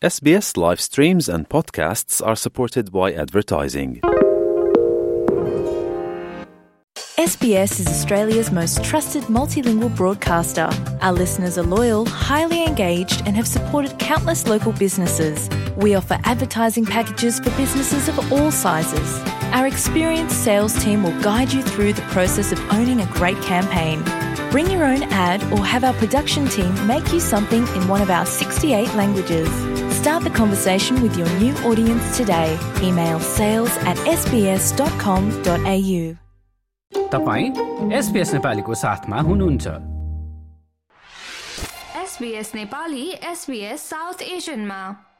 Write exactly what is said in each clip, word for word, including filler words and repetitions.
S B S live streams and podcasts are supported by advertising. S B S is Australia's most trusted multilingual broadcaster. Our listeners are loyal, highly engaged, and have supported countless local businesses. We offer advertising packages for businesses of all sizes. Our experienced sales team will guide you through the process of owning a great campaign. Bring your own ad or have our production team make you something in one of our sixty-eight languages. Start the conversation with your new audience today. Email sales at s b s dot com dot a u. तपाईं SBS नेपालीको साथमा हुनुहुन्छ। SBS Nepali SBS south एशियनमा।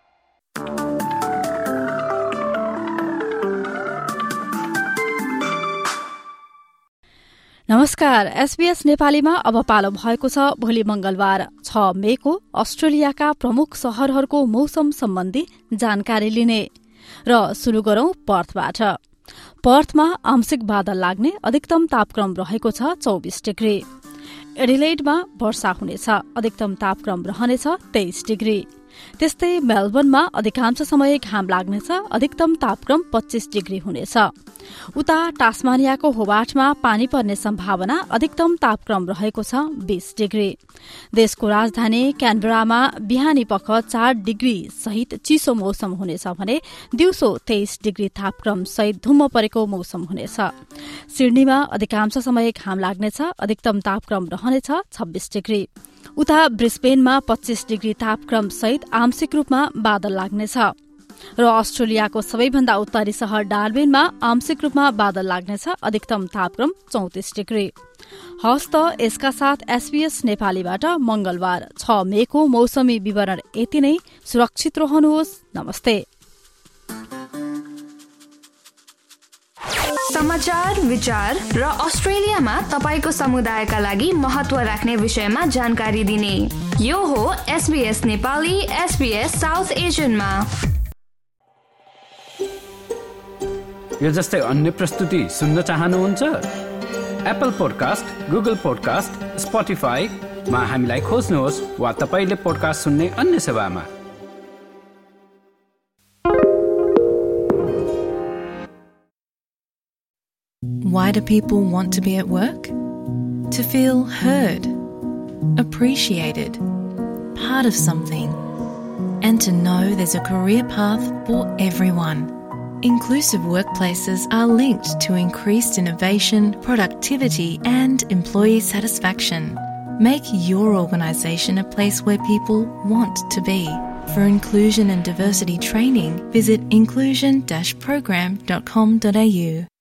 नमस्कार, SBS नेपालीमा अब पालो भएको छ भोलि मंगलबार छ मेको अस्ट्रेलियाका प्रमुख शहरहरूको मौसम सम्बन्धी जानकारी लिने। र सुरु गरौं पर्थबाट। पर्थमा आंशिक बादल लाग्ने, अधिकतम तापक्रम रहेको छ चौबिस डिग्री। एडिलेडमा वर्षा हुनेछ, अधिकतम तापक्रम रहनेछ तेइस डिग्री। त्यस्तै मेलबर्नमा अधिकांश समय घाम लाग्नेछ, अधिकतम तापक्रम पच्चीस डिग्री हुनेछ। उता टास्मानियाको होबार्टमा पानी पर्ने सम्भावना, अधिकतम तापक्रम रहेको छ बीस डिग्री। देशको राजधानी क्यानबरामा बिहानी पख चार डिग्री सहित चिसो मौसम हुनेछ भने दिउँसो तेइस डिग्री तापक्रम सहित धुम्म परेको मौसम हुनेछ। सिडनीमा अधिकांश समय घाम लाग्नेछ, अधिकतम तापक्रम रहनेछ छब्बीस डिग्री। उता ब्रिस्बेनमा पच्चीस डिग्री तापक्रम सहित आंशिक रूपमा बादल लाग्नेछ। र अस्ट्रेलियाको सबैभन्दा उत्तरी शहर डार्बिनमा आंशिक रूपमा बादल लाग्नेछ, अधिकतम तापक्रम चौतिस डिग्री। हस् त यसका साथ एसबीएस नेपालीबाट मंगलबार छ मेको मौसमी विवरण यति नै। सुरक्षित रहनुहोस्। नमस्ते। समाचार, विचार र अस्ट्रेलियामा तपाईको समुदायका लागि महत्व राख्ने विषयमा जानकारी दिने यो हो एसबीएस नेपाली एसबीएस साउथ एशियनमा। यो जस्तै अन्य प्रस्तुति सुन्न चाहनुहुन्छ? एप्पल पोडकास्ट, गुगल पोडकास्ट, स्पोटिफाईमा हामीलाई खोज्नुहोस् वा तपाईले पोडकास्ट सुन्ने अन्य सेवामा। Why do people want to be at work? To feel heard, appreciated, part of something, and to know there's a career path for everyone. Inclusive workplaces are linked to increased innovation, productivity, and employee satisfaction. Make your organisation a place where people want to be. For inclusion and diversity training, visit inclusion dash program dot com dot a u.